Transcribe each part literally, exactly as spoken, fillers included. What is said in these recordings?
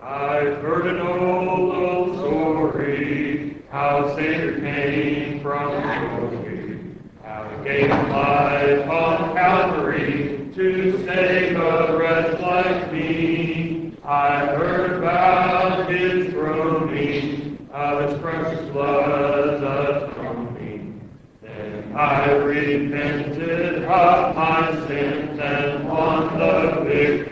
I've heard an old, old story, how Savior came from glory, how he gave his life on Calvary to save a wretch like me. I heard about his groaning, of his precious blood atoning. Then I repented of my sins and won the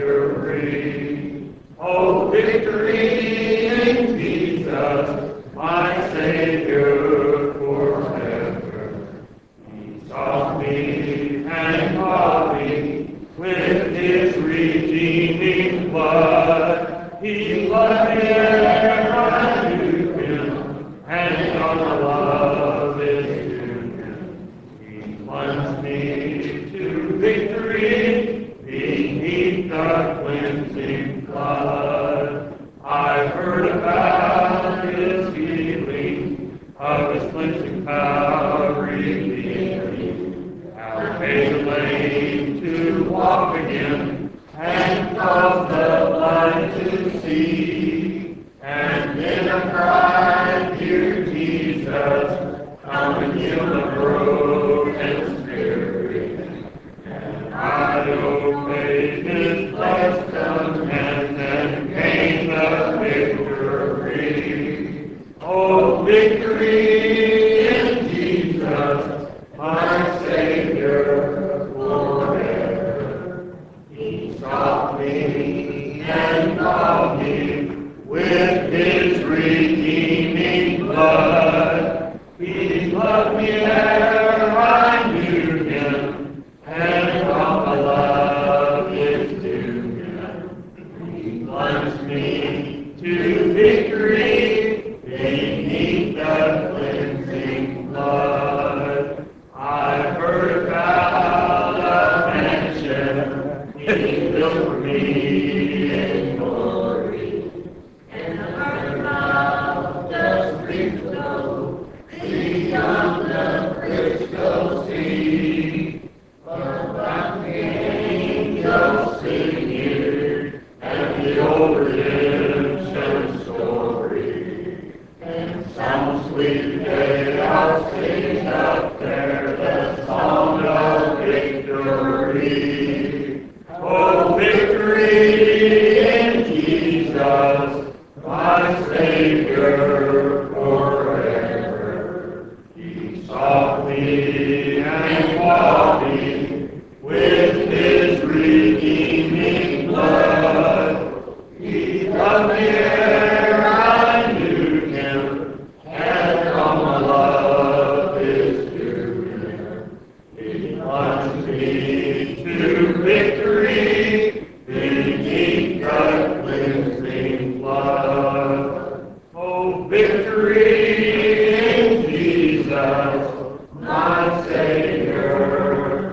victory. Oh, victory in Jesus, my Savior forever. He sought me and bought me with his redeeming blood. He loved me ere I knew him, and all my love is to him. He plunged me to victory beneath the cleansing flood. I heard about his healing, of his cleansing power revealing, how he made the lame to walk again, and caused the blind to see. And then I cried, dear Jesus, come and heal the broken spirit. And I obeyed his blessed command and gained the victory. Oh, victory in Jesus, my Savior forever. He sought me and bought me with his redeeming blood. He loved me ere I knew him, and all my love is to him. He plunged me to victory beneath the cleansing blood. I heard about a mansion he built for me in glory, and I heard about the streets below beyond the crystal sea. About the angels singing and the old redemption story, and some sweet day I'll sing up there the song of victory. Oh, victory in Jesus, my Savior forever. He sought me and bought me with his redeeming blood. He loved me ere I knew him, and all my love is to him. He plunged me to victory beneath the cleansing blood. Oh, victory in Jesus, my Savior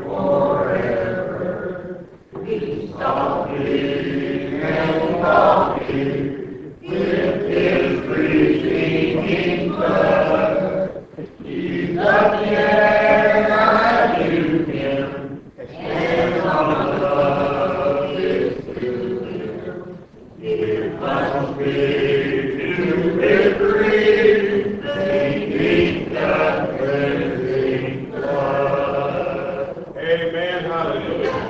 forever. He sought me and bought me with his redeeming blood. He loved me ere I knew him, and all my love is to him. He plunged me to victory beneath the cleansing blood. Amen. Hallelujah.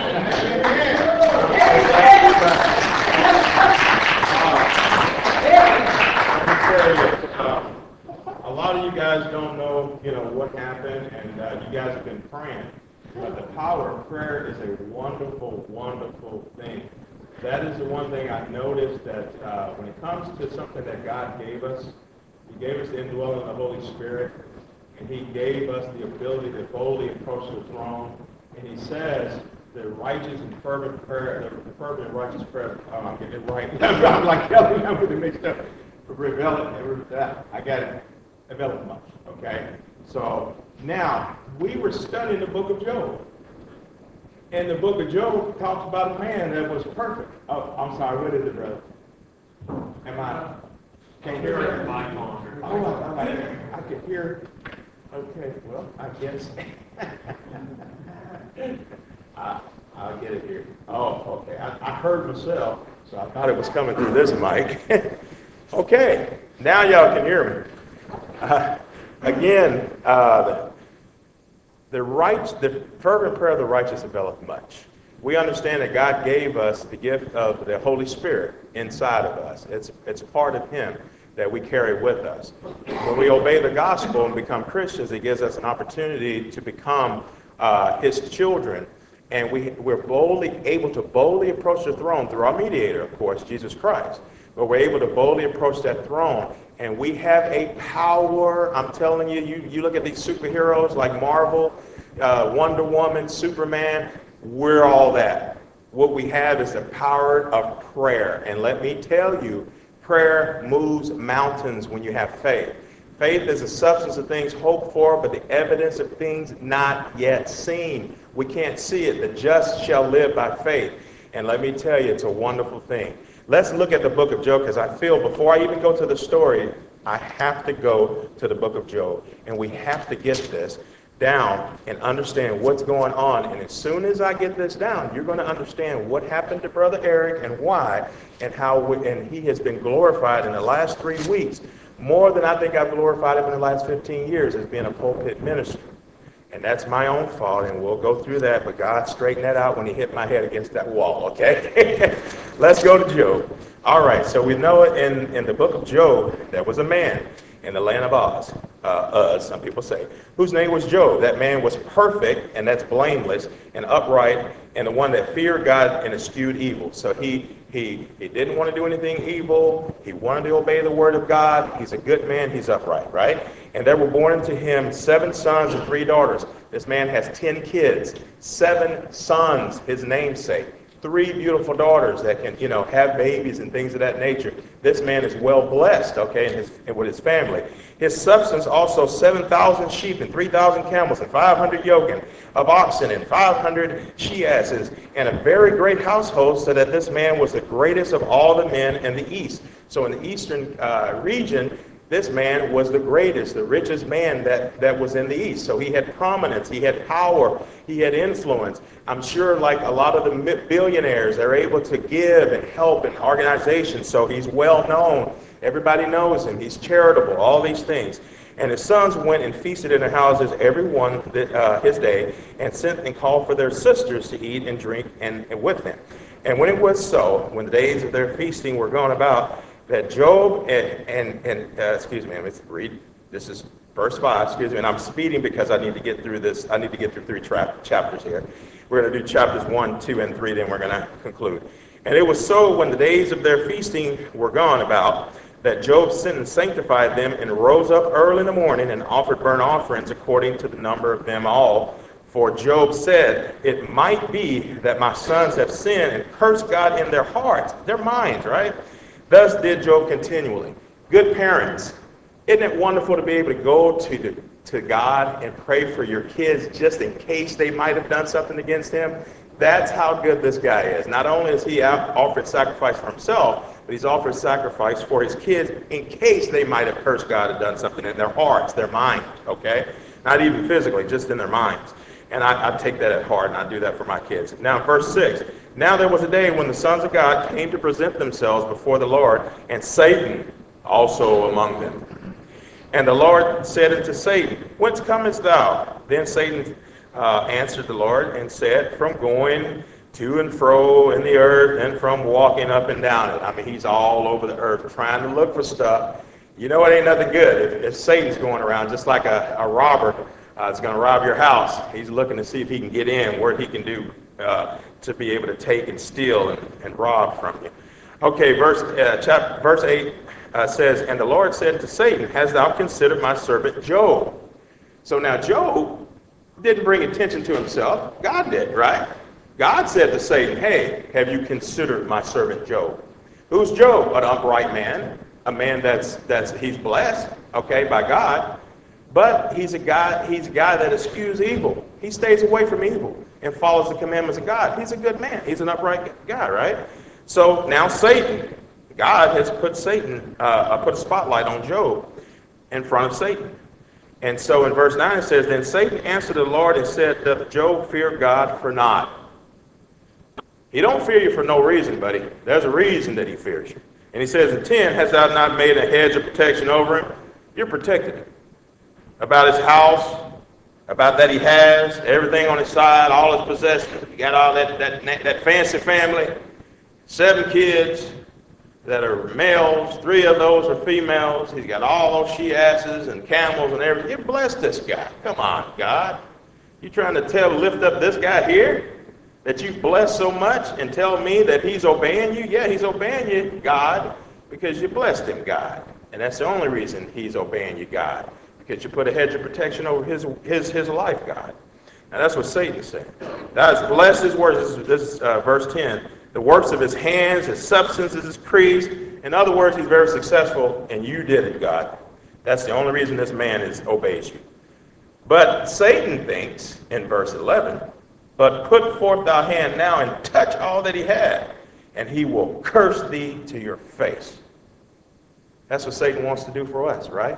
Uh, a lot of you guys don't know, you know, what happened, and uh, you guys have been praying. But the power of prayer is a wonderful, wonderful thing. That is the one thing I've noticed, that uh, when it comes to something that God gave us, he gave us the indwelling of the Holy Spirit, and he gave us the ability to boldly approach the throne. And he says, the righteous and fervent prayer, the fervent and righteous prayer, oh, I'm getting it right. I'm like Kelly, I'm getting mixed up. Rebellion, I got it. Developed much, okay? So now, we were studying the book of Job. And the book of Job talks about a man that was perfect. Oh, I'm sorry, what is it, brother? Am I? Can't hear it? Oh, I, I, I can hear. Okay, well, I guess. I, I'll get it here. Oh, okay. I, I heard myself, So I thought it was coming through this mic. Okay, now y'all can hear me. Uh, again, uh, the, the, right, the fervent prayer of the righteous availeth much. We understand that God gave us the gift of the Holy Spirit inside of us. It's, it's part of Him that we carry with us. When we obey the gospel and become Christians, it gives us an opportunity to become uh, His children. And we, we're boldly able to boldly approach the throne through our mediator, of course, Jesus Christ. But we're able to boldly approach that throne. And we have a power. I'm telling you, you, you look at these superheroes like Marvel, uh, Wonder Woman, Superman. We're all that. What we have is the power of prayer. And let me tell you, prayer moves mountains when you have faith. Faith is the substance of things hoped for, but the evidence of things not yet seen. We can't see it. The just shall live by faith. And let me tell you, it's a wonderful thing. Let's look at the book of Job, because I feel before I even go to the story, I have to go to the book of Job. And we have to get this down and understand what's going on. And as soon as I get this down, you're going to understand what happened to Brother Eric and why, and how we, and he has been glorified in the last three weeks, more than I think I've glorified him in the last fifteen years as being a pulpit minister. And that's my own fault, and we'll go through that, but God straightened that out when he hit my head against that wall, okay? Let's go to Job. All right, so we know it in, in the book of Job, there was a man in the land of Oz, uh, Uz, some people say, whose name was Job. That man was perfect, and that's blameless, and upright, and the one that feared God and eschewed evil. So he he he didn't want to do anything evil. He wanted to obey the word of God. He's a good man. He's upright, right? And there were born unto him seven sons and three daughters. This man has ten kids, seven sons, his namesake. Three beautiful daughters that can, you know, have babies and things of that nature. This man is well blessed, okay, in his, with his family. His substance also seven thousand sheep and three thousand camels and five hundred yoke of oxen and five hundred she-asses, and a very great household, so that this man was the greatest of all the men in the east. So in the eastern uh, region, this man was the greatest, the richest man that, that was in the East. So he had prominence, he had power, he had influence. I'm sure like a lot of the billionaires, they're able to give and help in organizations. So he's well known. Everybody knows him. He's charitable, all these things. And his sons went and feasted in their houses every one uh, his day, and sent and called for their sisters to eat and drink and, and with them. And when it was so, when the days of their feasting were gone about, that Job and, and, and uh, excuse me, let's read, this is verse five, excuse me, and I'm speeding because I need to get through this, I need to get through three tra- chapters here. We're going to do chapters one, two, and three, then we're going to conclude. And it was so when the days of their feasting were gone about, that Job sent and sanctified them, and rose up early in the morning, and offered burnt offerings according to the number of them all. For Job said, it might be that my sons have sinned and cursed God in their hearts, their minds, right? Thus did Job continually. Good parents, isn't it wonderful to be able to go to, the, to God and pray for your kids just in case they might have done something against him? That's how good this guy is. Not only has he offered sacrifice for himself, but he's offered sacrifice for his kids in case they might have cursed God and done something in their hearts, their mind, okay? Not even physically, just in their minds. And I, I take that at heart, and I do that for my kids. Now, verse six. Now there was a day when the sons of God came to present themselves before the Lord, and Satan also among them. And the Lord said unto Satan, Whence comest thou? Then Satan uh, answered the Lord and said, From going to and fro in the earth, and from walking up and down it. I mean, he's all over the earth trying to look for stuff. You know it ain't nothing good if, if Satan's going around, just like a, a robber uh, is going to rob your house. He's looking to see if he can get in, where he can do uh, to be able to take and steal and, and rob from you. Okay, verse uh, chapter, verse eight uh, says, And the Lord said to Satan, Hast thou considered my servant Job? So now Job didn't bring attention to himself. God did, right? God said to Satan, Hey, have you considered my servant Job? Who's Job? An upright man, a man that's that's he's blessed, okay, by God. But he's a guy, he's a guy that eschews evil. He stays away from evil and follows the commandments of God. He's a good man. He's an upright guy, right? So now Satan, God has put Satan, uh, put a spotlight on Job in front of Satan. And so in verse nine it says, Then Satan answered the Lord and said, Doth Job fear God for naught? He don't fear you for no reason, buddy. There's a reason that he fears you. And he says in ten, hast thou not made a hedge of protection over him? You're protected him. About his house, about that he has, everything on his side, all his possessions. He got all that, that, that fancy family, seven kids that are males, three of those are females. He's got all those she-asses and camels and everything. You bless this guy. Come on, God. You trying to tell, lift up this guy here that you've blessed so much and tell me that he's obeying you? Yeah, he's obeying you, God, because you blessed him, God. And that's the only reason he's obeying you, God, because you put a hedge of protection over his his his life, God. Now that's what Satan's saying. That is blessed his works. This is, this is uh, verse ten. The works of his hands, his substance is increased. In other words, he's very successful, and you did it, God. That's the only reason this man is obeys you. But Satan thinks, in verse eleven, but put forth thy hand now and touch all that he had, and he will curse thee to your face. That's what Satan wants to do for us, right?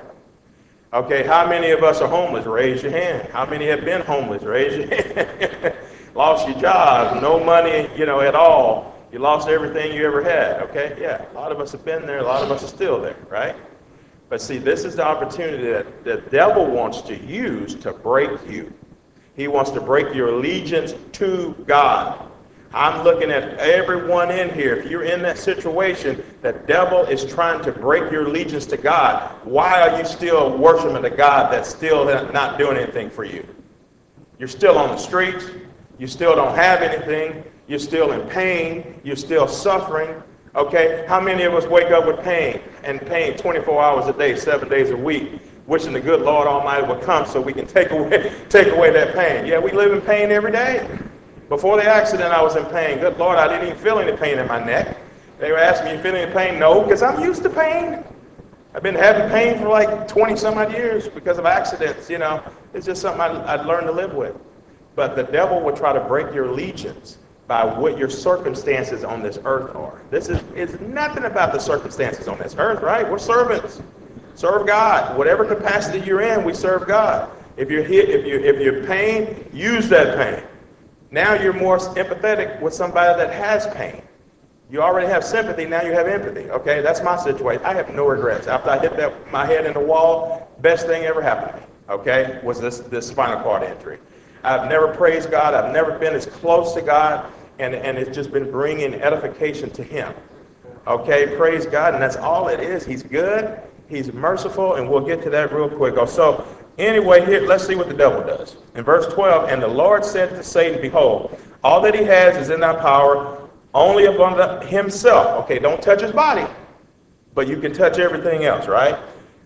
Okay, how many of us are homeless? Raise your hand. How many have been homeless? Raise your hand. Lost your job, no money, you know, at all. You lost everything you ever had, okay? Yeah, a lot of us have been there. A lot of us are still there, right? But see, this is the opportunity that the devil wants to use to break you. He wants to break your allegiance to God. I'm looking at everyone in here. If you're in that situation, the devil is trying to break your allegiance to God. Why are you still worshiping a God that's still not doing anything for you? You're still on the streets. You still don't have anything. You're still in pain. You're still suffering. Okay? How many of us wake up with pain and pain twenty-four hours a day, seven days a week, wishing the good Lord Almighty would come so we can take away, take away that pain? Yeah, we live in pain every day. Before the accident, I was in pain. Good Lord, I didn't even feel any pain in my neck. They were asking me, you feel any pain? No, because I'm used to pain. I've been having pain for like twenty some odd years because of accidents, you know. It's just something I, I'd learned to live with. But the devil will try to break your allegiance by what your circumstances on this earth are. This is it's nothing about the circumstances on this earth, right? We're servants. Serve God. Whatever capacity you're in, we serve God. If you're hit, if you if you're pain, use that pain. Now you're more empathetic with somebody that has pain. You already have sympathy, now you have empathy. Okay, that's my situation. I have no regrets. After I hit that my head in the wall, best thing ever happened to me, okay, was this, this spinal cord injury. I've never praised God. I've never been as close to God, and, and it's just been bringing edification to him. Okay, praise God, and that's all it is. He's good, he's merciful, and we'll get to that real quick. So anyway, here, let's see what the devil does. In verse twelve, and the Lord said to Satan, behold, all that he has is in thy power, only upon the, himself. Okay, don't touch his body, but you can touch everything else, right?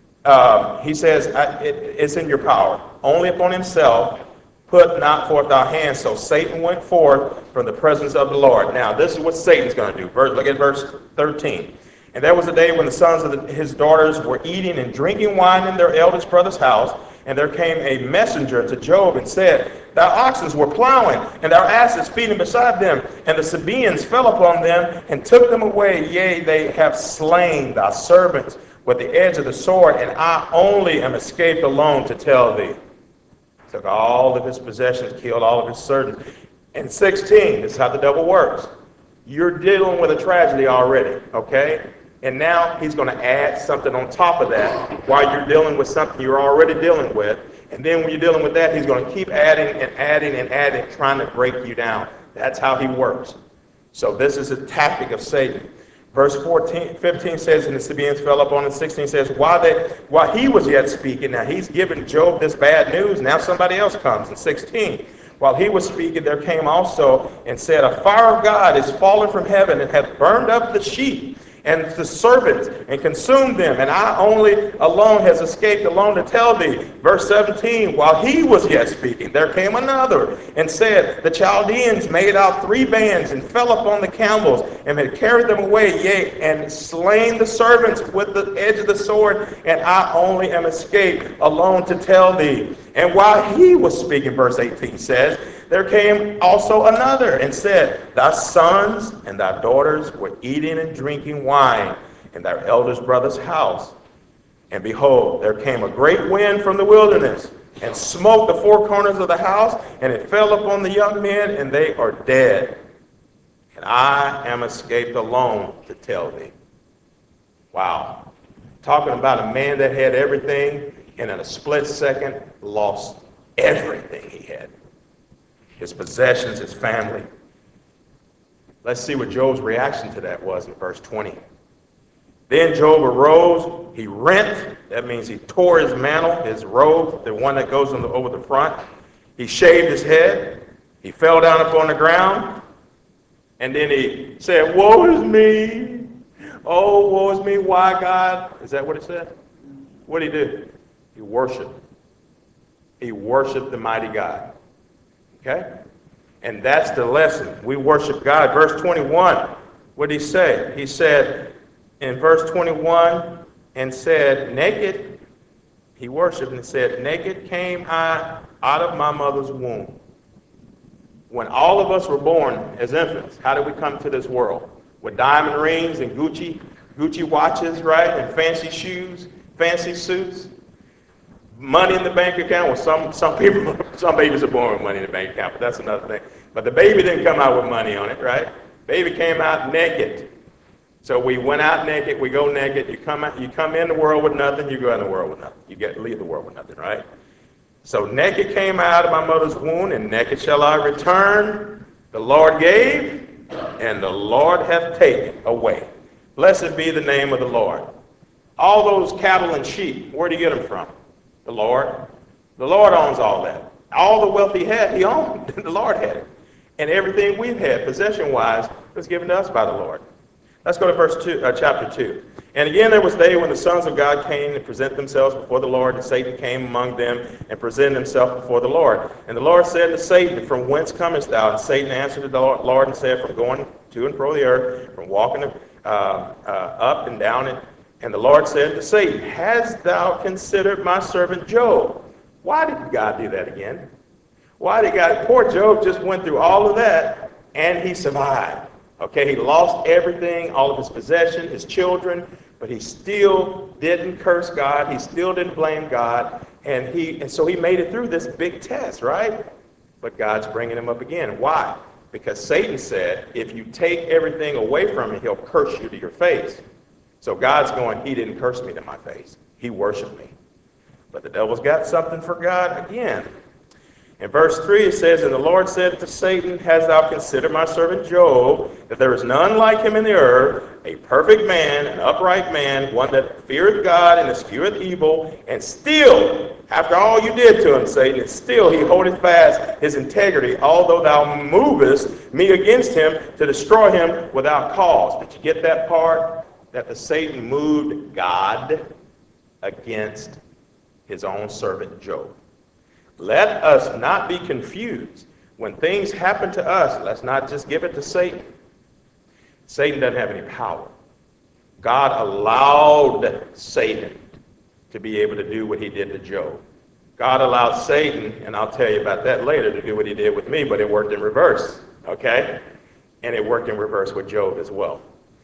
Um, he says, I, it, it's in your power. Only upon himself, put not forth thy hand. So Satan went forth from the presence of the Lord. Now, this is what Satan's going to do. Verse, look at verse thirteen. And there was a day when the sons of the, his daughters were eating and drinking wine in their eldest brother's house. And there came a messenger to Job and said, thy oxen were plowing, and our asses feeding beside them. And the Sabaeans fell upon them and took them away. Yea, they have slain thy servants with the edge of the sword, and I only am escaped alone to tell thee. Took all of his possessions, killed all of his servants. And sixteen, this is how the devil works. You're dealing with a tragedy already, okay? And now he's going to add something on top of that while you're dealing with something you're already dealing with. And then when you're dealing with that, he's going to keep adding and adding and adding, trying to break you down. That's how he works. So this is a tactic of Satan. Verse fourteen, fifteen says, and the Sabaeans fell upon him. sixteen says, while, they, while he was yet speaking, now he's giving Job this bad news. Now somebody else comes. In sixteen, while he was speaking, there came also and said, a fire of God is fallen from heaven and hath burned up the sheep and the servants, and consumed them, and I only alone has escaped alone to tell thee. Verse seventeen, while he was yet speaking, there came another, and said, the Chaldeans made out three bands, and fell upon the camels, and had carried them away, yea, and slain the servants with the edge of the sword, and I only am escaped alone to tell thee. And while he was speaking, verse eighteen says, there came also another and said, thy sons and thy daughters were eating and drinking wine in their eldest brother's house. And behold, there came a great wind from the wilderness and smote the four corners of the house, and it fell upon the young men, and they are dead. and I am escaped alone to tell thee. Wow. Talking about a man that had everything and in a split second lost everything he had. His possessions, his family. Let's see what Job's reaction to that was in verse twenty. Then Job arose, he rent, that means he tore his mantle, his robe, the one that goes on the, over the front. He shaved his head, he fell down upon the ground, and then he said, woe is me, oh, woe is me, why God? Is that what it said? What did he do? He worshiped. He worshiped the mighty God. Okay? And that's the lesson. We worship God. Verse twenty-one, what did he say? He said in verse twenty-one, and said, naked, he worshiped and said, naked came I out of my mother's womb. When all of us were born as infants, how did we come to this world? With diamond rings and Gucci, Gucci watches, right? And fancy shoes, fancy suits. Money in the bank account. Well, some, some people, some babies are born with money in the bank account, but that's another thing. But the baby didn't come out with money on it, right? Baby came out naked. So we went out naked, we go naked. You come out, you come in the world with nothing, you go in the world with nothing. You get leave the world with nothing, right? So naked came out of my mother's womb, and naked shall I return. The Lord gave, and the Lord hath taken away. Blessed be the name of the Lord. All those cattle and sheep, where did he get them from? The Lord. The Lord owns all that. All the wealth he had, he owned. The Lord had it. And everything we've had, possession-wise, was given to us by the Lord. Let's go to verse two, uh, chapter two. And again there was day when the sons of God came to present themselves before the Lord, and Satan came among them and presented himself before the Lord. And the Lord said to Satan, from whence comest thou? And Satan answered the Lord and said, from going to and fro the earth, from walking uh, uh, up and down it. And the Lord said to Satan, hast thou considered my servant Job? Why did God do that again? Why did God? Poor Job just went through all of that, and he survived. Okay, he lost everything, all of his possession, his children, but he still didn't curse God. He still didn't blame God, and he and so he made it through this big test, right? But God's bringing him up again. Why? Because Satan said, if you take everything away from him, he'll curse you to your face. So God's going, he didn't curse me to my face. He worshiped me. But the devil's got something for God again. In verse three it says, and the Lord said to Satan, hast thou considered my servant Job, that there is none like him in the earth, a perfect man, an upright man, one that feareth God and escheweth evil, and still, after all you did to him, Satan, and still he holdeth fast his integrity, although thou movest me against him to destroy him without cause. Did you get that part? That the Satan moved God against his own servant Job. Let us not be confused. When things happen to us, let's not just give it to Satan. Satan doesn't have any power. God allowed Satan to be able to do what he did to Job. God allowed Satan, and I'll tell you about that later, to do what he did with me, but it worked in reverse, okay? And it worked in reverse with Job as well.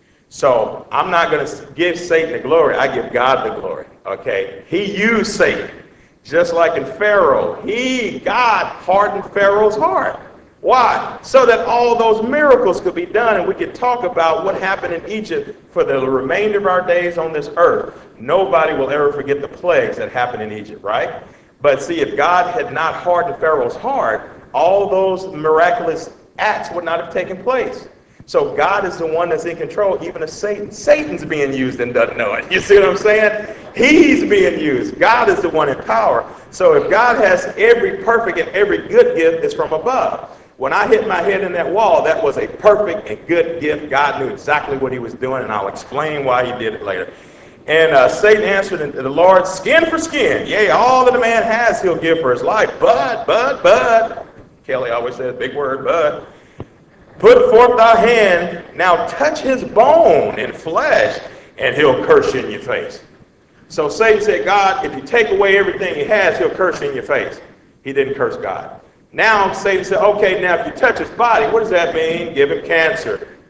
So I'm not going to give Satan the glory. I give God the glory, okay? He used Satan. Just like in Pharaoh, he, God, hardened Pharaoh's heart. Why? So that all those miracles could be done, and we could talk about what happened in Egypt for the remainder of our days on this earth. Nobody will ever forget the plagues that happened in Egypt, right? But see, if God had not hardened Pharaoh's heart, all those miraculous acts would not have taken place. So God is the one that's in control, even of Satan. Satan's being used and doesn't know it. You see what I'm saying? He's being used. God is the one in power. So if God has every perfect and every good gift, it's from above. When I hit my head in that wall, that was a perfect and good gift. God knew exactly what he was doing, and I'll explain why he did it later. And uh, Satan answered the Lord, skin for skin. Yea, all that a man has, he'll give for his life. But, but, but, Kelly always says, big word, but. Put forth thy hand, now touch his bone and flesh, and he'll curse you in your face. So Satan said, God, if you take away everything he has, he'll curse you in your face. He didn't curse God. Now Satan said, okay, now if you touch his body, what does that mean? Give him cancer.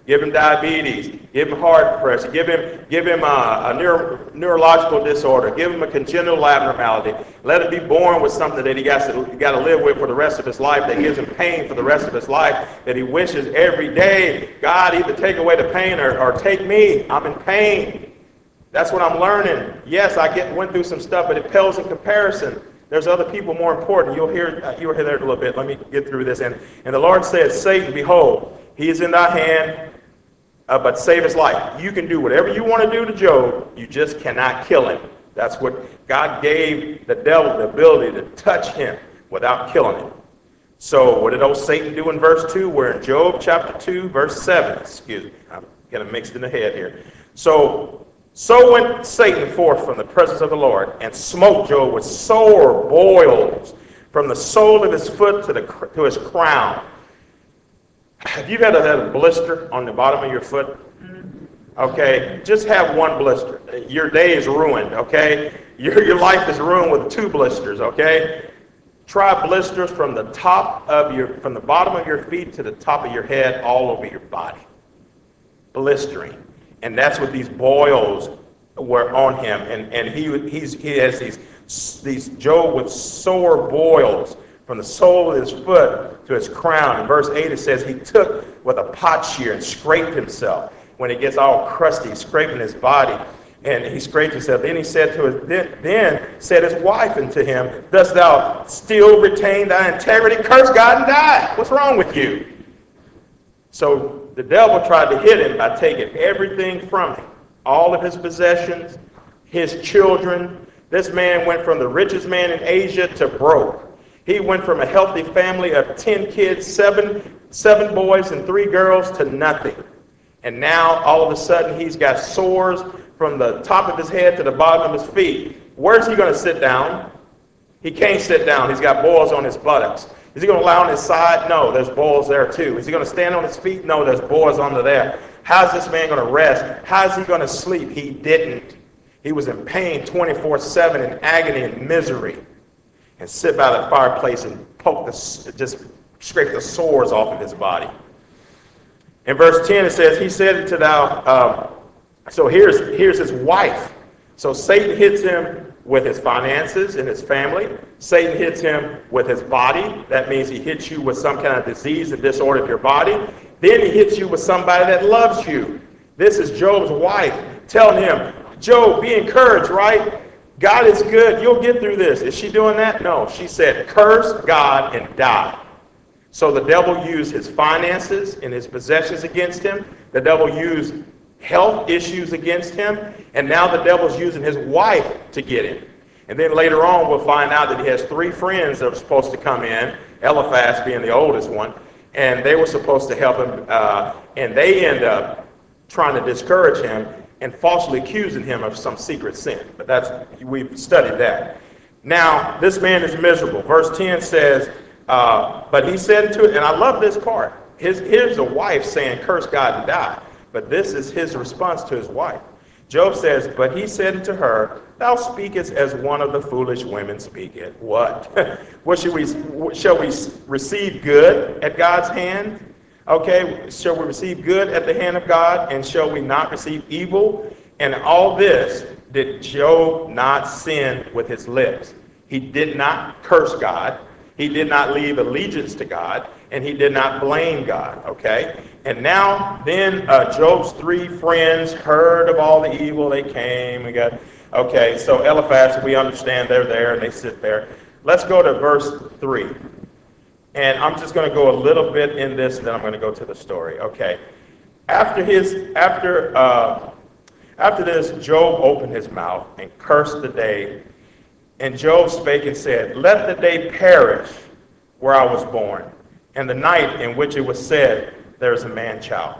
give him diabetes, give him heart pressure, give him, give him a, a neuro, neurological disorder, give him a congenital abnormality. Let him be born with something that he got to, he got to live with for the rest of his life, that gives him pain for the rest of his life, that he wishes every day, God, either take away the pain or, or take me. I'm in pain. That's what I'm learning. Yes, I get went through some stuff, but it pales in comparison. There's other people more important. You'll hear, uh, you'll hear that in a little bit. Let me get through this. And, and the Lord said, Satan, behold, he is in thy hand, uh, but save his life. You can do whatever you want to do to Job. You just cannot kill him. That's what God gave the devil, the ability to touch him without killing him. So what did old Satan do in verse two? We're in Job chapter two, verse seven. Excuse me. I'm getting mixed in the head here. So So went Satan forth from the presence of the Lord, and smote Job with sore boils from the sole of his foot to the to his crown. Have you ever had a blister on the bottom of your foot? Okay, just have one blister. Your day is ruined, okay? Your, your life is ruined with two blisters, okay? Try blisters from the top of your, from the bottom of your feet to the top of your head, all over your body. Blistering. And that's what these boils were on him. And, and he, he's, he has these, these Job with sore boils from the sole of his foot to his crown. In verse eight it says he took with a potsherd and scraped himself. When it gets all crusty, scraping his body. And he scraped himself. Then he said to his, then, then said his wife unto him, dost thou still retain thy integrity? Curse God and die. What's wrong with you? So the devil tried to hit him by taking everything from him. All of his possessions, his children. This man went from the richest man in Asia to broke. He went from a healthy family of ten kids, seven, seven boys and three girls, to nothing. And now, all of a sudden, he's got sores from the top of his head to the bottom of his feet. Where's he going to sit down? He can't sit down. He's got boils on his buttocks. Is he going to lie on his side? No, there's boils there too. Is he going to stand on his feet? No, there's boils under there. How's this man going to rest? How's he going to sleep? He didn't. He was in pain twenty-four seven, in agony and misery. And sit by the fireplace and poke the, just scrape the sores off of his body. In verse ten it says, he said to thou, um, so here's, here's his wife. So Satan hits him with his finances and his family. Satan hits him with his body. That means he hits you with some kind of disease and disorder of your body. Then he hits you with somebody that loves you. This is Job's wife telling him, Job, be encouraged, right? God is good. You'll get through this. Is she doing that? No. She said, curse God and die. So the devil used his finances and his possessions against him. The devil used health issues against him. And now the devil's using his wife to get him. And then later on, we'll find out that he has three friends that are supposed to come in, Eliphaz being the oldest one. And they were supposed to help him. Uh, and they end up trying to discourage him and falsely accusing him of some secret sin. But that's, we've studied that. Now, this man is miserable. Verse ten says, uh, but he said to it, and I love this part. His, here's a wife saying, curse God and die. But this is his response to his wife. Job says, but he said to her, thou speakest as one of the foolish women speaketh. What? What should we, shall we receive good at God's hand? Okay, shall we receive good at the hand of God, and shall we not receive evil? And all this did Job not sin with his lips. He did not curse God. He did not leave allegiance to God, and he did not blame God, okay? And now, then uh, Job's three friends heard of all the evil. They came and got, okay, so Eliphaz, we understand they're there, and they sit there. Let's go to verse three. And I'm just going to go a little bit in this, and then I'm going to go to the story, okay? After his, after, uh, after this, Job opened his mouth and cursed the day. And Job spake and said, let the day perish where I was born, and the night in which it was said, there is a man-child.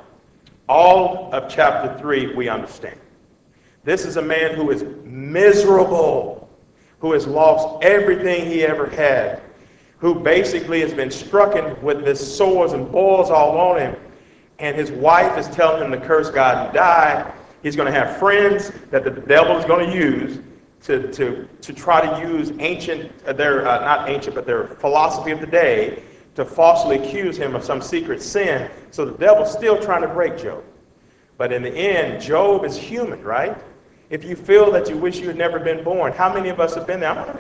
All of chapter three, we understand. This is a man who is miserable, who has lost everything he ever had, who basically has been struck with this sores and boils all on him. And his wife is telling him to curse God and die. He's going to have friends that the devil is going to use to, to, to try to use ancient, uh, their, uh, not ancient, but their philosophy of the day to falsely accuse him of some secret sin. So the devil's still trying to break Job. But in the end, Job is human, right? If you feel that you wish you had never been born, how many of us have been there? I'm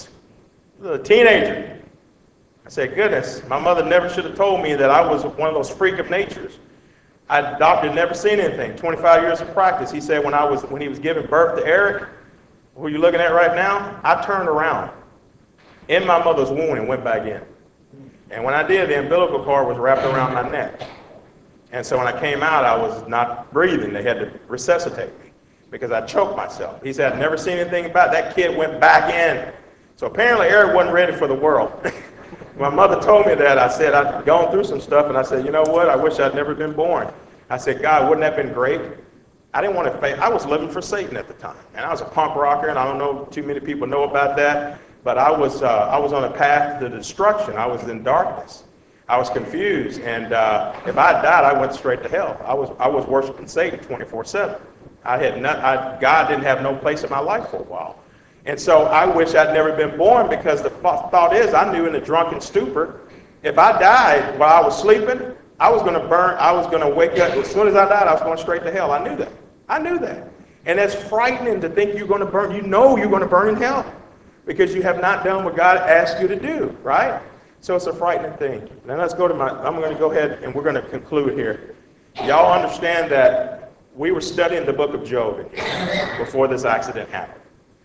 a teenager. I said, goodness, my mother never should have told me that I was one of those freak of natures. I, the doctor had never seen anything. twenty-five years of practice. He said when I was when he was giving birth to Eric, who you're looking at right now, I turned around in my mother's womb and went back in. And when I did, the umbilical cord was wrapped around my neck. And so when I came out, I was not breathing. They had to resuscitate me because I choked myself. He said, I'd never seen anything about it. That kid went back in. So apparently Eric wasn't ready for the world. My mother told me that. I said, I'd gone through some stuff, and I said, you know what? I wish I'd never been born. I said, God, wouldn't that have been great? I didn't want to fail. I was living for Satan at the time. And I was a punk rocker, and I don't know too many people know about that. But I was, uh, I was on a path to destruction. I was in darkness. I was confused. And uh, if I died, I went straight to hell. I was, I was worshiping Satan twenty-four seven. I had not, I, God didn't have no place in my life for a while. And so I wish I'd never been born, because the thought is, I knew in a drunken stupor, if I died while I was sleeping, I was going to burn, I was going to wake up. As soon as I died, I was going straight to hell. I knew that. I knew that. And it's frightening to think you're going to burn. You know you're going to burn in hell because you have not done what God asked you to do, right? So it's a frightening thing. Now let's go to my, I'm going to go ahead and we're going to conclude here. Y'all understand that we were studying the book of Job before this accident happened.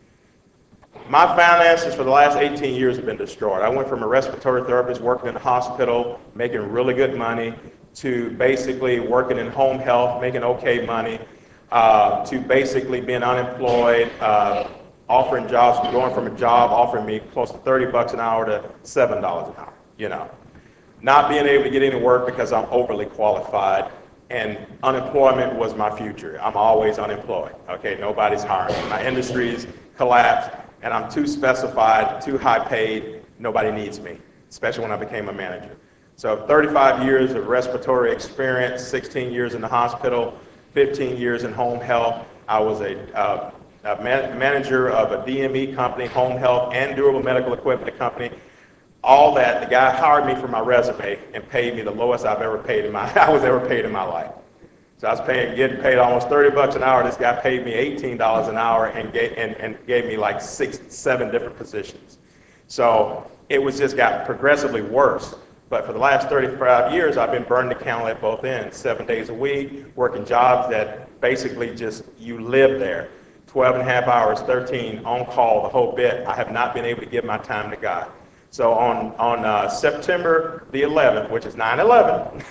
My finances for the last eighteen years have been destroyed. I went from a respiratory therapist working in a hospital, making really good money, to basically working in home health, making okay money, uh, to basically being unemployed, uh, offering jobs, going from a job offering me close to thirty bucks an hour to seven dollars an hour, you know. Not being able to get into work because I'm overly qualified, and unemployment was my future. I'm always unemployed, okay? Nobody's hiring me. My industry's collapsed, and I'm too specified, too high paid, nobody needs me, especially when I became a manager. So thirty-five years of respiratory experience, sixteen years in the hospital, fifteen years in home health. I was a, uh, a man manager of a D M E company, home health and durable medical equipment company. All that, the guy hired me for my resume and paid me the lowest I've ever paid in my, I was ever paid in my life. So I was paying, getting paid almost thirty bucks an hour. This guy paid me eighteen dollars an hour and gave, and, and gave me like six, seven different positions. So it was just got progressively worse. But for the last thirty-five years, I've been burning the candle at both ends, seven days a week, working jobs that basically just, you live there. twelve and a half hours, thirteen, on call, the whole bit. I have not been able to give my time to God. So on, on uh, September the eleventh, which is nine eleven,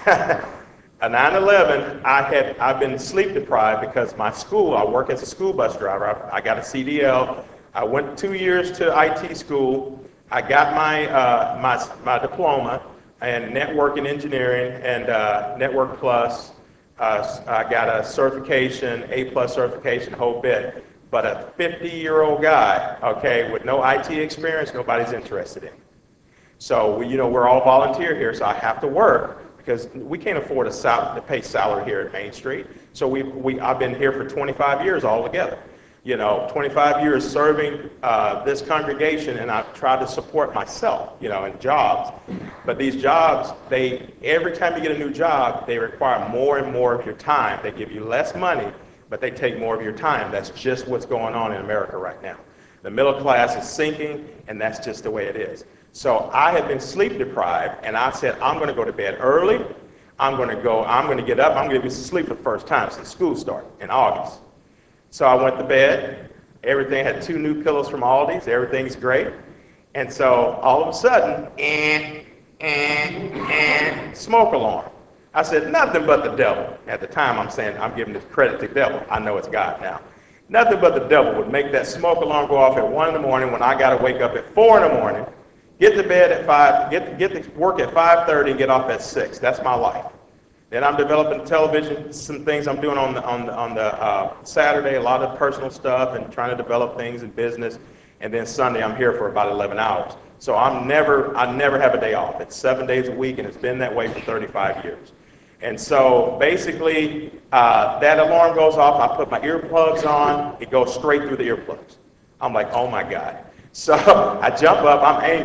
a nine eleven, I had, I've been sleep deprived because my school, I work as a school bus driver. I, I got a C D L. I went two years to I T school. I got my, uh, my, my diploma in networking engineering and uh, Network Plus. Uh, I got a certification, A plus certification, whole bit. But a fifty-year-old guy, okay, with no I T experience, nobody's interested in. So, we, you know, we're all volunteer here, so I have to work because we can't afford a sal to pay salary here at Main Street. So we, we, I've been here for twenty-five years altogether. You know, twenty-five years serving uh, this congregation, and I've tried to support myself, you know, in jobs. But these jobs, they, every time you get a new job, they require more and more of your time. They give you less money, but they take more of your time. That's just what's going on in America right now. The middle class is sinking, and that's just the way it is. So I had been sleep deprived, and I said, I'm going to go to bed early. I'm going to go, I'm going to get up. I'm going to be asleep for the first time since school started in August. So I went to bed. Everything had two new pillows from Aldi's. Everything's great. And so all of a sudden, and, and, and, smoke alarm. I said, nothing but the devil. At the time, I'm saying, I'm giving this credit to the devil. I know it's God now. Nothing but the devil would make that smoke alarm go off at one in the morning when I got to wake up at four in the morning, get to bed at five, get, get to work at five thirty and get off at six. That's my life. Then I'm developing television, some things I'm doing on the, on the, on the uh, Saturday, a lot of personal stuff and trying to develop things in business. And then Sunday, I'm here for about eleven hours. So I'm never, I never have a day off. It's seven days a week, and it's been that way for thirty-five years. And so basically, uh, that alarm goes off. I put my earplugs on. It goes straight through the earplugs. I'm like, oh my God. So I jump up. I'm angry.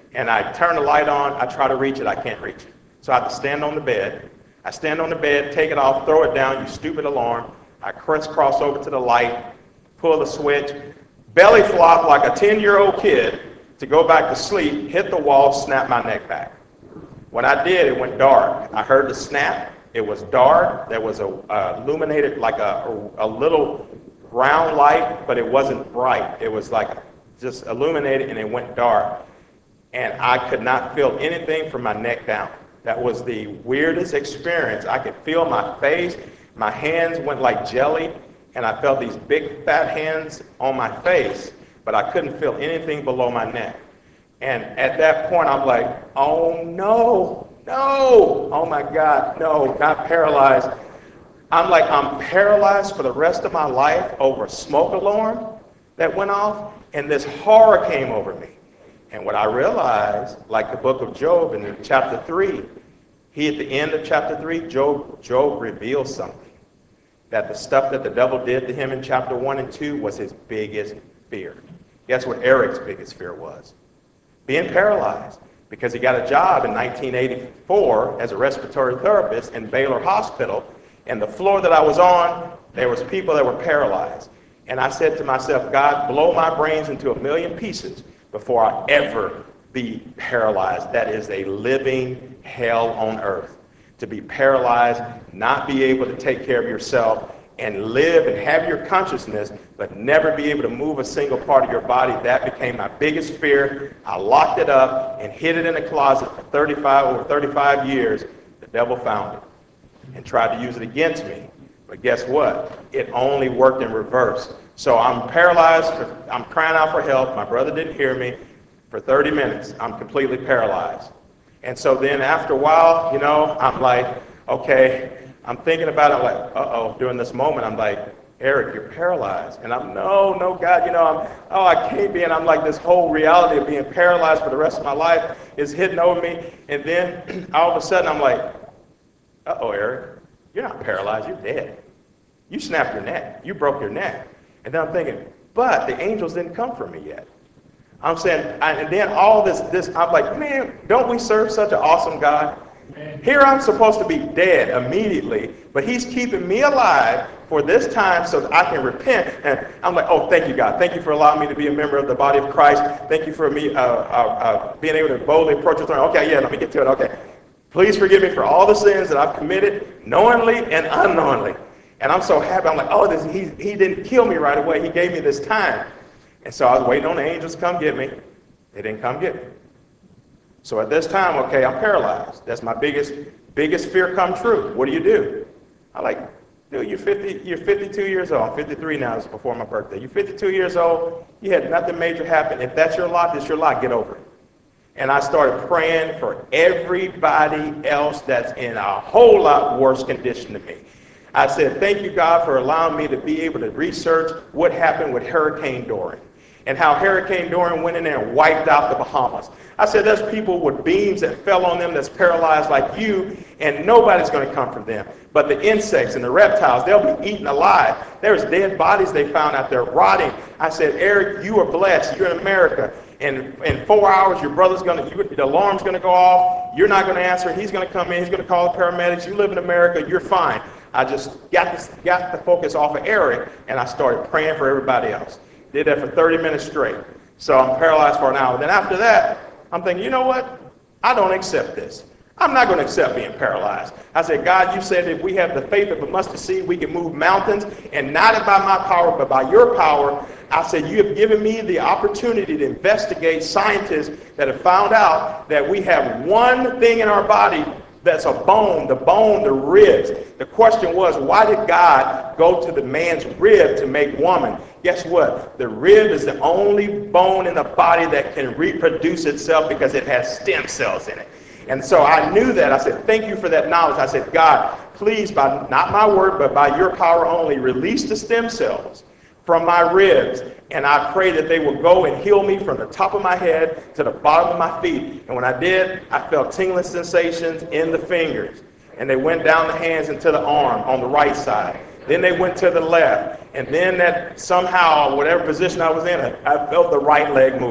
and I turn the light on. I try to reach it. I can't reach it. So I have to stand on the bed. I stand on the bed, take it off, throw it down, you stupid alarm. I crisscross over to the light, pull the switch, belly flop like a ten-year-old kid to go back to sleep, hit the wall, snap my neck back. When I did, it went dark. I heard the snap. It was dark. There was a uh, illuminated, like a, a, a little round light, but it wasn't bright. It was like just illuminated, and it went dark. And I could not feel anything from my neck down. That was the weirdest experience. I could feel my face. My hands went like jelly, and I felt these big fat hands on my face, but I couldn't feel anything below my neck. And at that point, I'm like, oh no, no, oh my God, no, not paralyzed. I'm like, I'm paralyzed for the rest of my life over a smoke alarm that went off, and this horror came over me. And what I realized, like the book of Job in chapter three, he at the end of chapter three, Job, Job reveals something. That the stuff that the devil did to him in chapter one and two was his biggest fear. Guess what Eric's biggest fear was? Being paralyzed. Because he got a job in nineteen eighty-four as a respiratory therapist in Baylor Hospital. And the floor that I was on, there was people that were paralyzed. And I said to myself, God, blow my brains into a million pieces before I ever be paralyzed. That is a living hell on earth. To be paralyzed, not be able to take care of yourself, and live and have your consciousness, but never be able to move a single part of your body. That became my biggest fear. I locked it up and hid it in a closet for thirty-five, over thirty-five years. The devil found it and tried to use it against me. But guess what? It only worked in reverse. So I'm paralyzed. For, I'm crying out for help. My brother didn't hear me. For thirty minutes, I'm completely paralyzed. And so then after a while, you know, I'm like, okay, I'm thinking about it. I'm like, uh-oh, during this moment, I'm like, Eric, you're paralyzed. And I'm, no, no, God, you know, I'm, oh, I can't be. And I'm like, this whole reality of being paralyzed for the rest of my life is hitting over me. And then all of a sudden, I'm like, uh-oh, Eric, you're not paralyzed. You're dead. You snapped your neck. You broke your neck. And then I'm thinking, but the angels didn't come for me yet. I'm saying, I, and then all this, this, I'm like, man, don't we serve such an awesome God? Here I'm supposed to be dead immediately, but he's keeping me alive for this time so that I can repent. And I'm like, oh, thank you, God. Thank you for allowing me to be a member of the body of Christ. Thank you for me uh, uh, uh, being able to boldly approach the throne. Okay, yeah, let me get to it. Okay. Please forgive me for all the sins that I've committed knowingly and unknowingly. And I'm so happy. I'm like, oh, this, he, he didn't kill me right away. He gave me this time. And so I was waiting on the angels to come get me. They didn't come get me. So at this time, okay, I'm paralyzed. That's my biggest, biggest fear come true. What do you do? I like, dude, you're fifty, you're fifty-two years old. I'm fifty-three now. It's before my birthday. You're fifty-two years old. You had nothing major happen. If that's your lot, that's your lot. Get over it. And I started praying for everybody else that's in a whole lot worse condition than me. I said, thank you, God, for allowing me to be able to research what happened with Hurricane Dorian and how Hurricane Dorian went in there and wiped out the Bahamas. I said, there's people with beams that fell on them that's paralyzed like you, and nobody's going to come from them. But the insects and the reptiles, they'll be eaten alive. There's dead bodies they found out there rotting. I said, Eric, you are blessed. You're in America. And in four hours, your brother's going to, the alarm's going to go off. You're not going to answer. He's going to come in. He's going to call the paramedics. You live in America. You're fine. I just got, this, got the focus off of Eric, and I started praying for everybody else. Did that for thirty minutes straight. So I'm paralyzed for an hour. Then after that, I'm thinking, you know what? I don't accept this. I'm not going to accept being paralyzed. I said, God, you said if we have the faith of a mustard seed, we can move mountains, and not by my power, but by your power. I said, you have given me the opportunity to investigate scientists that have found out that we have one thing in our body that's a bone, the bone, the ribs. The question was, why did God go to the man's rib to make woman? Guess what? The rib is the only bone in the body that can reproduce itself because it has stem cells in it. And so I knew that. I said, thank you for that knowledge. I said, God, please, by not my word, but by your power only, release the stem cells from my ribs. And I pray that they will go and heal me from the top of my head to the bottom of my feet. And when I did, I felt tingling sensations in the fingers. And they went down the hands into the arm on the right side. Then they went to the left. And then that somehow, whatever position I was in, I felt the right leg moving.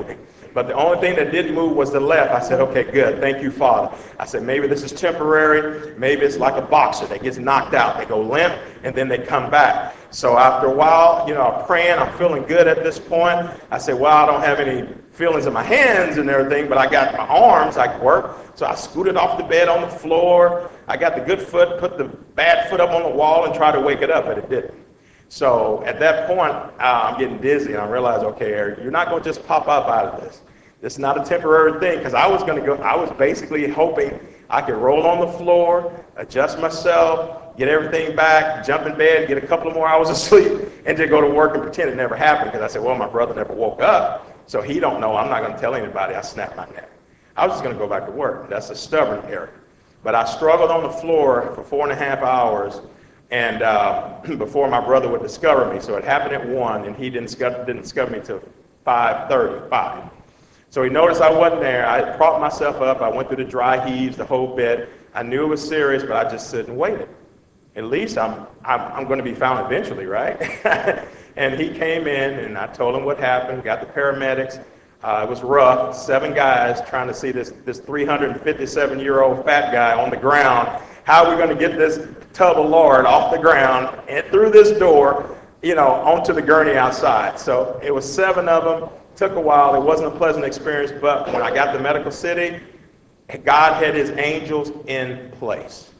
But the only thing that didn't move was the left. I said, okay, good. Thank you, Father. I said, maybe this is temporary. Maybe it's like a boxer that gets knocked out. They go limp, and then they come back. So after a while, you know, I'm praying. I'm feeling good at this point. I said, well, I don't have any feelings in my hands and everything, but I got my arms. I can work. So I scooted off the bed on the floor. I got the good foot, put the bad foot up on the wall, and tried to wake it up, but it didn't. So at that point, uh, I'm getting dizzy, and I realized, okay, Eric, you're not going to just pop up out of this. This is not a temporary thing, because I was going to go, I was basically hoping I could roll on the floor, adjust myself, get everything back, jump in bed, get a couple of more hours of sleep, and then go to work and pretend it never happened, because I said, well, my brother never woke up, so he don't know. I'm not going to tell anybody I snapped my neck. I was just going to go back to work. That's a stubborn Eric. But I struggled on the floor for four and a half hours, and uh, before my brother would discover me. So it happened at one, and he didn't discover, didn't discover me till five thirty, five. So he noticed I wasn't there. I propped myself up. I went through the dry heaves, the whole bit. I knew it was serious, but I just sit and waited. At least I'm, I'm, I'm going to be found eventually, right? And he came in, and I told him what happened, got the paramedics. Uh, it was rough, seven guys trying to see this this three hundred fifty-seven-year-old fat guy on the ground. How are we going to get this tub of lard off the ground and through this door, you know, onto the gurney outside? So it was seven of them. Took a while. It wasn't a pleasant experience, but when I got to Medical City, God had his angels in place.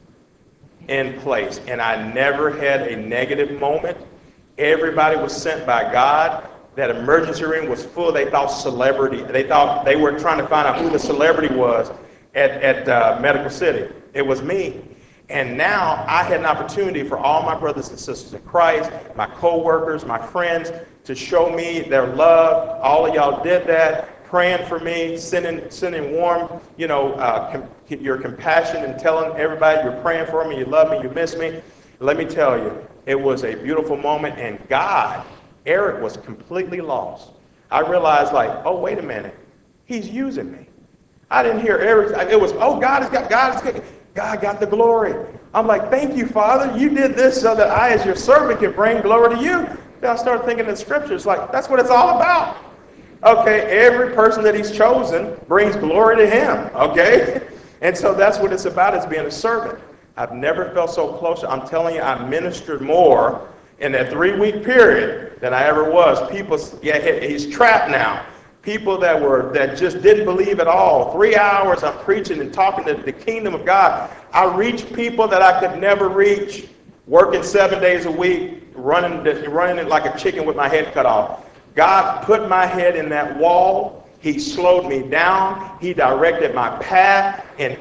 In place. And I never had a negative moment. Everybody was sent by God. That emergency room was full. They thought celebrity. They thought they were trying to find out who the celebrity was at, at uh, Medical City. It was me. And now I had an opportunity for all my brothers and sisters in Christ, my co-workers, my friends, to show me their love. All of y'all did that, praying for me, sending, sending warm, you know, uh, com- your compassion and telling everybody you're praying for me, you love me, you miss me. Let me tell you, it was a beautiful moment, and God, Eric was completely lost. I realized, like, oh, wait a minute, he's using me. I didn't hear Eric. It was, oh, God has got, God has got, God got the glory. I'm like, thank you, Father. You did this so that I, as your servant, can bring glory to you. Then I started thinking in scriptures, like, that's what it's all about. Okay, every person that he's chosen brings glory to him, okay? And so that's what it's about, is being a servant. I've never felt so close. I'm telling you, I ministered more in that three-week period than I ever was. People, yeah, he's trapped now. People that were that just didn't believe at all. Three hours I'm preaching and talking to the kingdom of God. I reached people that I could never reach, working seven days a week, running, running it like a chicken with my head cut off. God put my head in that wall. He slowed me down. He directed my path, and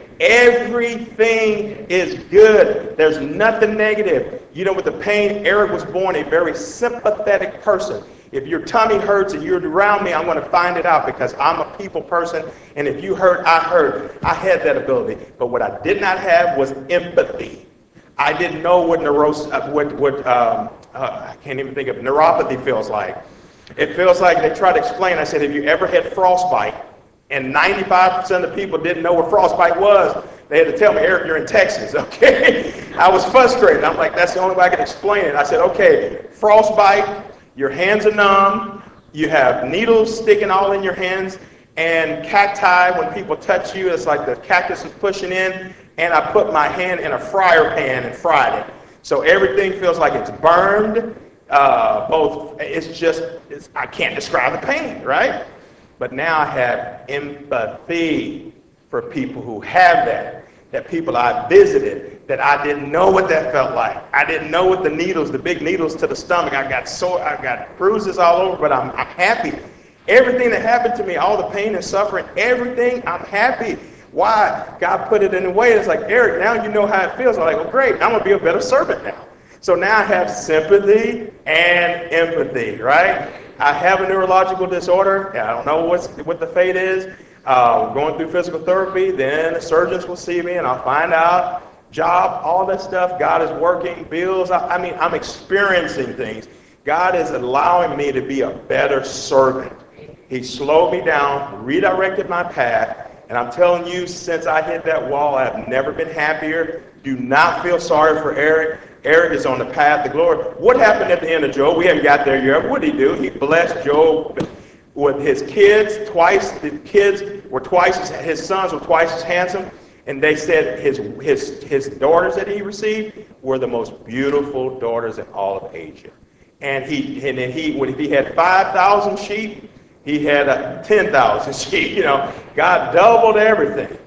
everything is good. There's nothing negative. You know, with the pain, Eric was born a very sympathetic person. If your tummy hurts and you're around me, I'm going to find it out, because I'm a people person, and if you hurt, I hurt. I had that ability. But what I did not have was empathy. I didn't know what neurosis, uh, what, what um, uh, I can't even think of neuropathy feels like. It feels like they try to explain. I said, have you ever had frostbite? And ninety-five percent of the people didn't know what frostbite was. They had to tell me, Eric, you're in Texas, okay? I was frustrated. I'm like, that's the only way I can explain it. I said, okay, frostbite, your hands are numb, you have needles sticking all in your hands, and cacti, when people touch you, it's like the cactus is pushing in, and I put my hand in a fryer pan and fried it. So everything feels like it's burned. Uh, both, it's just, it's, I can't describe the pain, right? But now I have empathy for people who have that, that people I visited, that I didn't know what that felt like. I didn't know what the needles, the big needles to the stomach, I got sore, I got bruises all over, but I'm, I'm happy. Everything that happened to me, all the pain and suffering, everything, I'm happy. Why? God put it in a way, it's like, Eric, now you know how it feels. I'm like, well, great, I'm going to be a better servant now. So now I have sympathy and empathy, right? I have a neurological disorder. I don't know what's, what the fate is. Uh, going through physical therapy, then the surgeons will see me and I'll find out. Job, all that stuff. God is working, bills. I, I mean, I'm experiencing things. God is allowing me to be a better servant. He slowed me down, redirected my path, and I'm telling you, since I hit that wall, I've never been happier. Do not feel sorry for Eric. Eric is on the path to glory. What happened at the end of Job? We haven't got there yet. What did he do? He blessed Job. with his kids, twice, the kids were twice, as, his sons were twice as handsome. And they said his, his, his daughters that he received were the most beautiful daughters in all of Asia. And he, and then he, when he had five thousand sheep, he had uh, ten thousand sheep. You know, God doubled everything.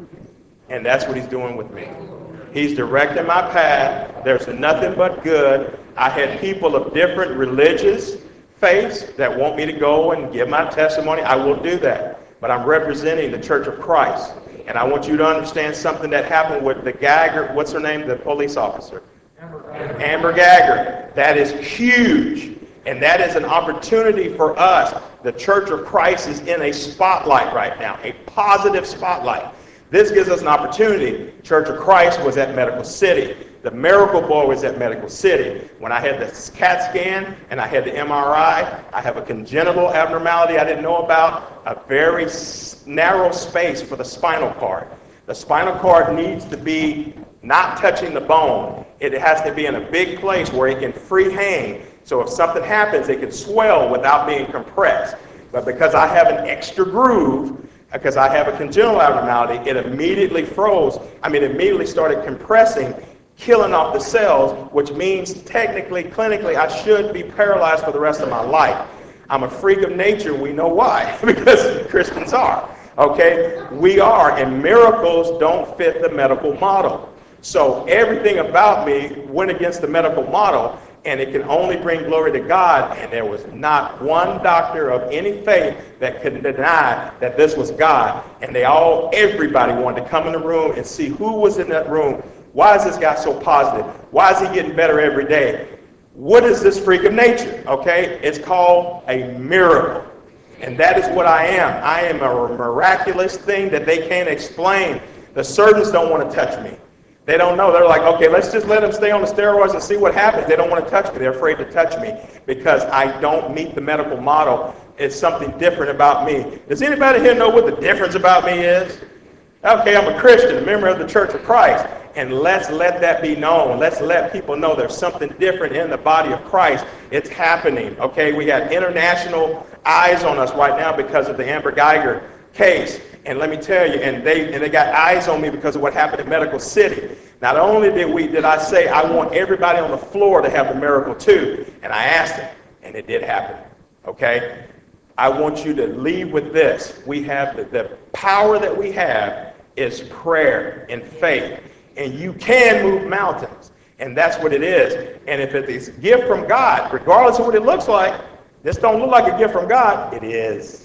And that's what he's doing with me. He's directing my path. There's nothing but good. I had people of different religious faiths that want me to go and give my testimony. I will do that. But I'm representing the Church of Christ. And I want you to understand something that happened with the Gagger, what's her name, the police officer? Amber Gagger. Amber Gagger. That is huge. And that is an opportunity for us. The Church of Christ is in a spotlight right now, a positive spotlight. This gives us an opportunity. Church of Christ was at Medical City. The Miracle Boy was at Medical City. When I had the CAT scan and I had the M R I, I have a congenital abnormality I didn't know about, a very narrow space for the spinal cord. The spinal cord needs to be not touching the bone. It has to be in a big place where it can free hang. So if something happens, it can swell without being compressed. But because I have an extra groove, because I have a congenital abnormality, it immediately froze. I mean, it immediately started compressing, killing off the cells, which means technically, clinically, I should be paralyzed for the rest of my life. I'm a freak of nature. We know why, because Christians are. Okay? We are, and miracles don't fit the medical model. So everything about me went against the medical model, and it can only bring glory to God. And there was not one doctor of any faith that could deny that this was God. And they all, everybody wanted to come in the room and see who was in that room. Why is this guy so positive? Why is he getting better every day? What is this freak of nature? Okay? It's called a miracle. And that is what I am. I am a miraculous thing that they can't explain. The surgeons don't want to touch me. They don't know. They're like, okay, let's just let him stay on the steroids and see what happens. They don't want to touch me. They're afraid to touch me because I don't meet the medical model. It's something different about me. Does anybody here know what the difference about me is? Okay, I'm a Christian, a member of the Church of Christ. And let's let that be known. Let's let people know there's something different in the body of Christ. It's happening. Okay, we got international eyes on us right now because of the Amber Geiger case. And let me tell you, and they and they got eyes on me because of what happened in Medical City. Not only did we did I say I want everybody on the floor to have the miracle too, and I asked them, and it did happen. Okay, I want you to leave with this: we have the, the power that we have is prayer and faith, and you can move mountains, and that's what it is. And if it is a gift from God, regardless of what it looks like, this don't look like a gift from God. It is.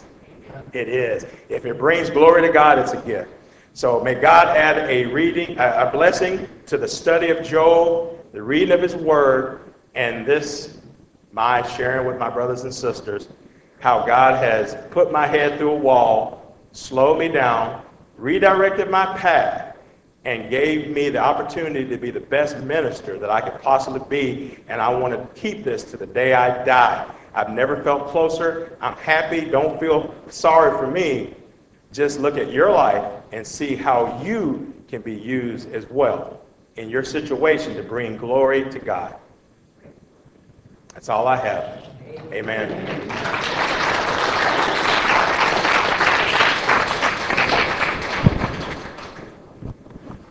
It is. If it brings glory to God, it's a gift. So may God add a reading, a, a blessing to the study of Job, the reading of his word, and this, my sharing with my brothers and sisters, how God has put my head through a wall, slowed me down, redirected my path, and gave me the opportunity to be the best minister that I could possibly be. And I want to keep this to the day I die. I've never felt closer. I'm happy. Don't feel sorry for me. Just look at your life and see how you can be used as well in your situation to bring glory to God. That's all I have. Amen.